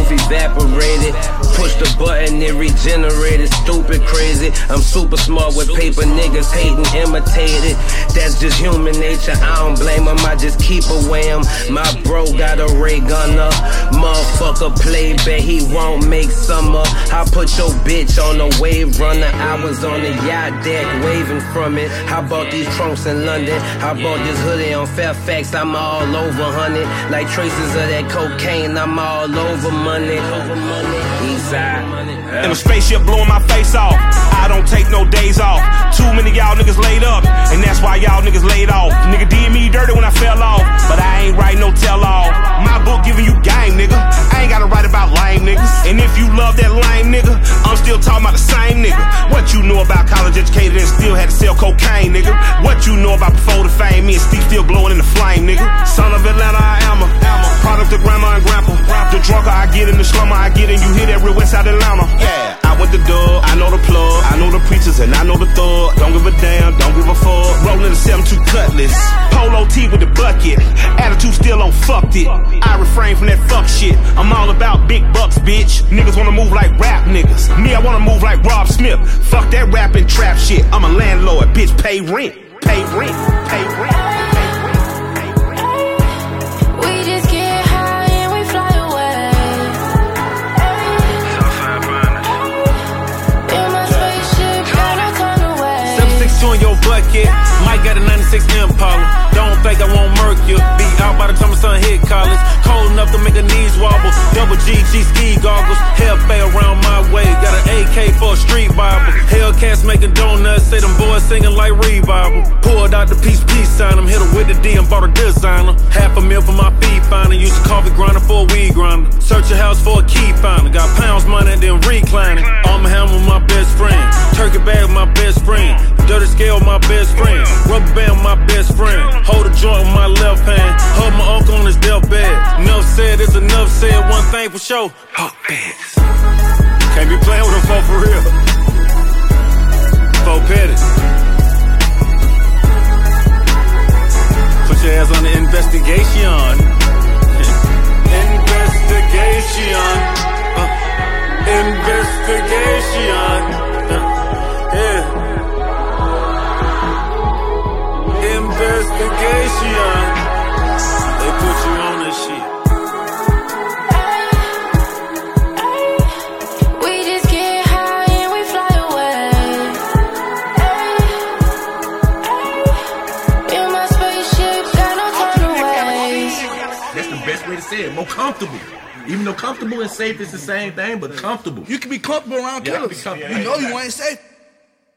life evaporated. Push the button, it regenerated. Stupid, crazy. I'm super smart with paper, niggas hating, imitated. That's just human nature, I don't blame them, I just keep away him. My bro got a ray gunner. Motherfucker play bet, he won't make summer. I put your bitch on a wave runner. I was on the yacht deck waving from it. I bought these trunks in London. I bought this hoodie on Fairfax. I'm all over, honey. Like traces of that cocaine, I'm all over money. Eastside. In a spaceship blowing my face off. I don't take no days off. Too many y'all niggas laid up, and that's why y'all niggas laid off. Nigga did me dirty when I fell off, but I ain't write no tell-all. My book giving you game, nigga. I ain't gotta write about lame niggas. And if you love that lame nigga, I'm still talking about the same nigga. What you know about college educated and still had to sell cocaine, nigga? What you know about before the fame? Me and Steve still blowing in the flame, nigga. Son of Atlanta, I am a product of grandma and grandpa. The drunker I get in the slumber I get in, you hear that real west side Atlanta. Yeah, I went the dub, I know the plug, I know the preachers and I know the thug. Don't give a damn, don't give a fuck. Rolling the 7-2 cutlass, polo tee with the bucket. Attitude still on fucked it. I refrain from that fuck shit. I'm all about big bucks, bitch. Niggas wanna move like rap niggas. Me, I wanna move like Rob Smith. Fuck that rap and trap shit. I'm a landlord, bitch. Pay rent, pay rent, pay rent. In your bucket, Mike got a 96 Impala. Don't think I won't murk you. Be out by the time my son hit college. Cold enough to make her knees wobble. Double GG ski goggles. Hellfire around my way. Got an AK for a street Bible. Hellcats making donuts. Say them boys singing like revival. Pulled out the peace sign. I'm hit her with the D and bought a designer. $500,000 for my feed finder. Used a coffee grinder for a weed grinder. Search a house for a key finder. Got pounds money then reclining. Arm a hammer my best friend. Turkey bag my best friend. Dirty scale my best friend. Rubber band my best friend. Hold a joint with my left hand. Hug my uncle on his deathbed. Enough said, it's enough said. One thing for sure, fuck bands. Can't be playing with them for real. For petty. Put your ass on the investigation. Investigation. Investigation. Yeah. Investigation. They put you on this shit. We just get high and we fly away. In my spaceship, got no turn away. That's the best way to say it. More comfortable. Even though comfortable and safe is the same thing, but comfortable. You can be comfortable around killers. You know you ain't safe.